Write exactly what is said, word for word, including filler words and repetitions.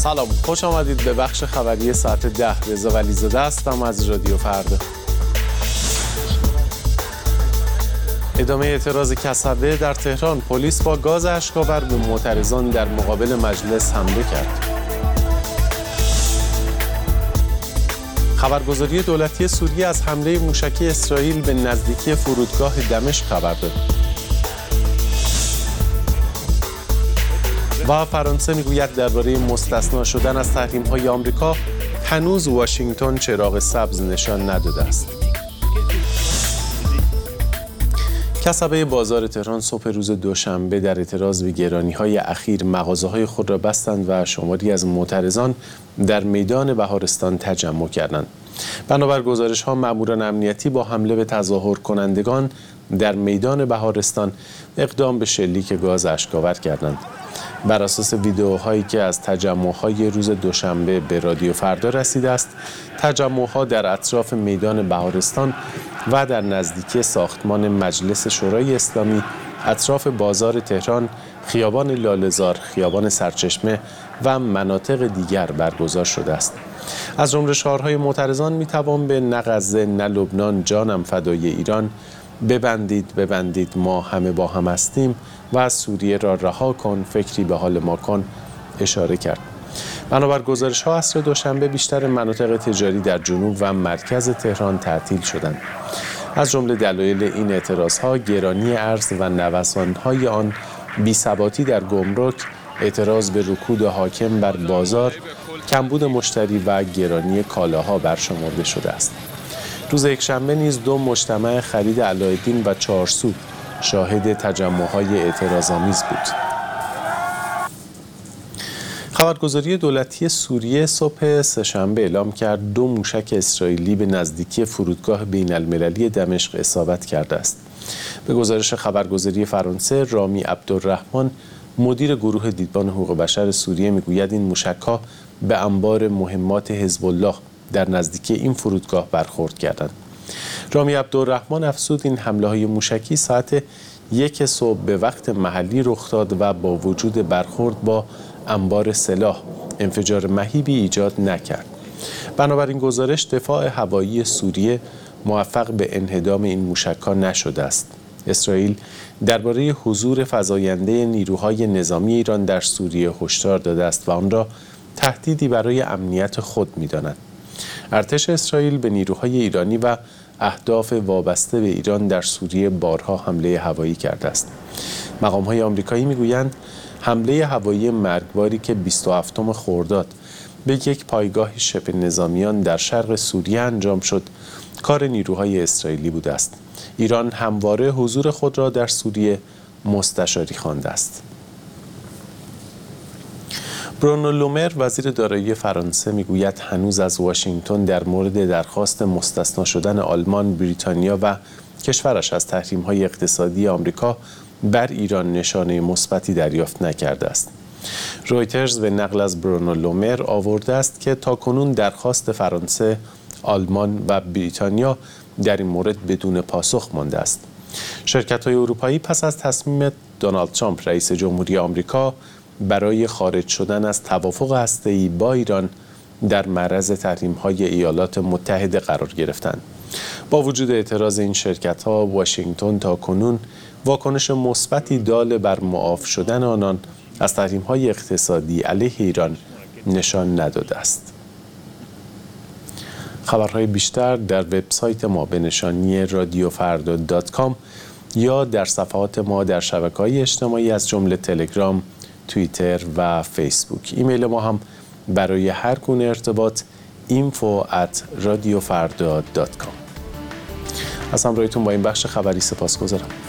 سلام، خوش آمدید به بخش خبری ساعت ده. رضا ولیزاده هستم از رادیو فردا. ادامه اعتراض کسبه در تهران. پلیس با گاز اشک‌آور به معترضان در مقابل مجلس حمله کرد. خبرگزاری دولتی سوریه از حمله موشکی اسرائیل به نزدیکی فرودگاه دمشق خبر داد. و فرانسه میگوید درباره مستثنا شدن از تحریم‌های آمریکا هنوز واشنگتن چراغ سبز نشان نداده است. کسبه بازار تهران صبح روز دوشنبه در اعتراض به گرانی‌های اخیر مغازه‌های خود را بستند و شماری از معترضان در میدان بهارستان تجمع کردند. بنابر گزارش‌ها ماموران امنیتی با حمله به تظاهر کنندگان در میدان بهارستان اقدام به شلیک گاز اشک‌آور کردند. بر اساس ویدئوهایی که از تجمع‌های روز دوشنبه به رادیو فردا رسیده است، تجمع‌ها در اطراف میدان بهارستان و در نزدیکی ساختمان مجلس شورای اسلامی، اطراف بازار تهران، خیابان لاله‌زار، خیابان سرچشمه و مناطق دیگر برگزار شده است. از جمله شعارهای معترضان میتوان به نه غزه نه لبنان، جانم فدای ایران، ببندید ببندید ما همه با هم هستیم و از سوریه را رها کن، فکری به حال ما کن اشاره کرد. بنابر گزارش‌ها عصر دوشنبه بیشتر مناطق تجاری در جنوب و مرکز تهران تعطیل شدند. از جمله دلایل این اعتراض‌ها گرانی ارز و نوسان‌های آن، بی‌ثباتی در گمرک، اعتراض به رکود حاکم بر بازار، کمبود مشتری و گرانی کالاها برشمرده شده است. روز یکشنبه نیز دو مجتمع خرید علاءالدین و چهارسو شاهد تجمع‌های اعتراض‌آمیز بود. خبرگزاری دولتی سوریه صبح سه‌شنبه اعلام کرد دو موشک اسرائیلی به نزدیکی فرودگاه بین‌المللی دمشق اصابت کرده است. به گزارش خبرگزاری فرانسه، رامی عبدالرحمن، مدیر گروه دیدبان حقوق بشر سوریه، میگوید این موشک‌ها به انبار مهمات حزب الله در نزدیکی این فرودگاه برخورد کردند. رامی عبدالرحمن افزود این حمله‌های موشکی ساعت یک صبح به وقت محلی رخ داد و با وجود برخورد با انبار سلاح انفجار مهیبی ایجاد نکرد. بنابراین گزارش دفاع هوایی سوریه موفق به انهدام این موشک‌ها نشده است. اسرائیل درباره حضور فزاینده نیروهای نظامی ایران در سوریه هشدار داده است و آن را تهدیدی برای امنیت خود می‌داند. ارتش اسرائیل به نیروهای ایرانی و اهداف وابسته به ایران در سوریه بارها حمله هوایی کرده است. مقام‌های آمریکایی می‌گویند حمله هوایی مرگباری که بیست و هفتم خرداد به یک پایگاه شبه نظامیان در شرق سوریه انجام شد، کار نیروهای اسرائیلی بوده است. ایران همواره حضور خود را در سوریه مستشاری خوانده است. برونو لومر، وزیر دارایی فرانسه، میگوید هنوز از واشنگتن در مورد درخواست مستثنا شدن آلمان، بریتانیا و کشورش از تحریم‌های اقتصادی آمریکا بر ایران نشانه مثبتی دریافت نکرده است. رویترز به نقل از برونو لومر آورده است که تاکنون درخواست فرانسه، آلمان و بریتانیا در این مورد بدون پاسخ مانده است. شرکت‌های اروپایی پس از تصمیم دونالد ترامپ رئیس جمهوری آمریکا برای خارج شدن از توافق هسته‌ای با ایران در معرض تحریم‌های ایالات متحده قرار گرفتند. با وجود اعتراض این شرکت‌ها، واشنگتن تاکنون واکنش مثبتی دال بر معاف شدن آنان از تحریم‌های اقتصادی علیه ایران نشان نداده است. خبرهای بیشتر در وبسایت ما به نشانی رادیو فردا دات کام یا در صفحات ما در شبکه‌های اجتماعی از جمله تلگرام، توییتر و فیسبوک. ایمیل ما هم برای هر گونه ارتباط اینفو ات رادیو فردا دات کام. از همراهیتون با این بخش خبری سپاسگزارم.